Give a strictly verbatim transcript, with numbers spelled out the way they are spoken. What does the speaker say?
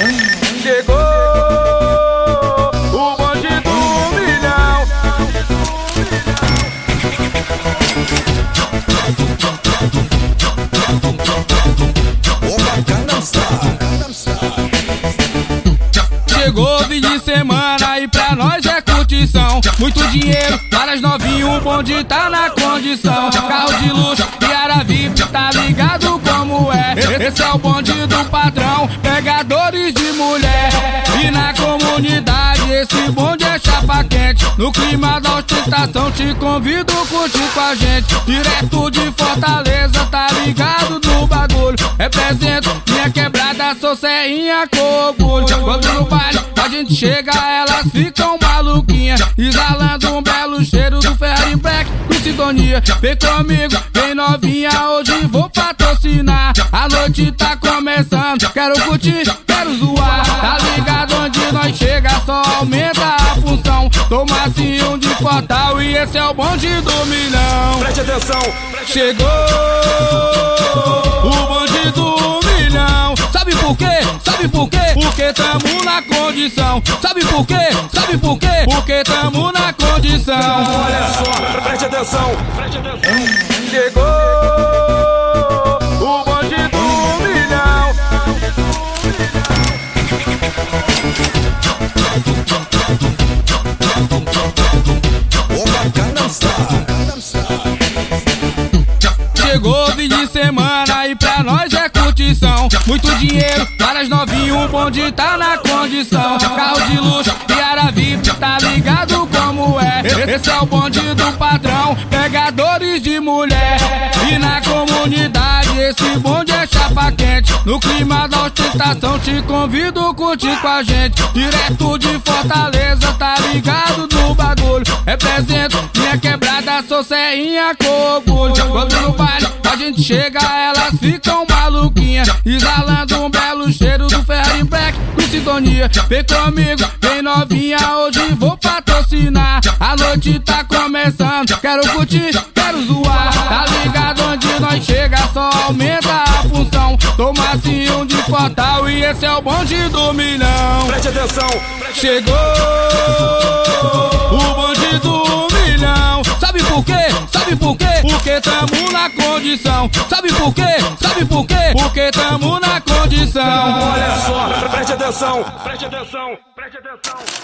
Chegou o bonde do milhão. Chegou fim de semana e pra nós é curtição. Muito dinheiro, várias novinhas, o bonde tá na condição. Carro de luxo, Tiara V I P, tá ligado como é? Esse é o bonde do padrão, pegadores de mulher. E na comunidade esse bonde é chapa quente. No clima da ostentação te convido a curtir com a gente. Direto de Fortaleza, tá ligado no bagulho. Represento minha quebrada, sou serrinha com orgulho. Quando no baile a gente chega, elas ficam maluquinhas, exalando um belo cheiro do Ferrari Black do Sintonia. Vem comigo, vem novinha, hoje vou patrocinar. A noite tá começando, quero curtir, quero zoar. Tá ligado onde nós chega, só aumenta a função. Toma assim um de Fortal e esse é o bonde do milhão. Preste atenção, chegou o bonde do milhão. Sabe por quê? Sabe por quê? Porque tamo na condição. Sabe por quê? Sabe por quê? Porque tamo na condição. Olha só, preste atenção, preste atenção. Chegou o bonde do milhão. Chegou fim de semana e pra nós é curtição. Muito dinheiro, várias novinhas, o bonde tá na condição. Carro de luxo, Tiara V I P, tá ligado como é? Esse é o bonde do padrão, pegadores de mulher. E na comunidade esse bonde é chapa quente. No clima da ostentação te convido a curtir com a gente. Direto de Fortaleza, tá ligado no bagulho. Represento minha quebrada, sou serrinha com orgulho. Quando no baile a gente chega, elas ficam maluquinhas, exalando um belo cheiro do Ferrari Black do Sintonia. Vem comigo, vem novinha, hoje vou patrocinar. A noite tá começando, quero curtir, quero zoar. Tá ligado onde nós chega, só aumenta a função. Toma assim um de Fortal e esse é o bonde do milhão. Preste atenção, chegou o bonde do milhão. Sabe por quê? Sabe por quê? Porque tamo na condição. Sabe por quê? Sabe por quê? Porque tamo na condição. olha só, preste atenção, preste atenção, preste atenção.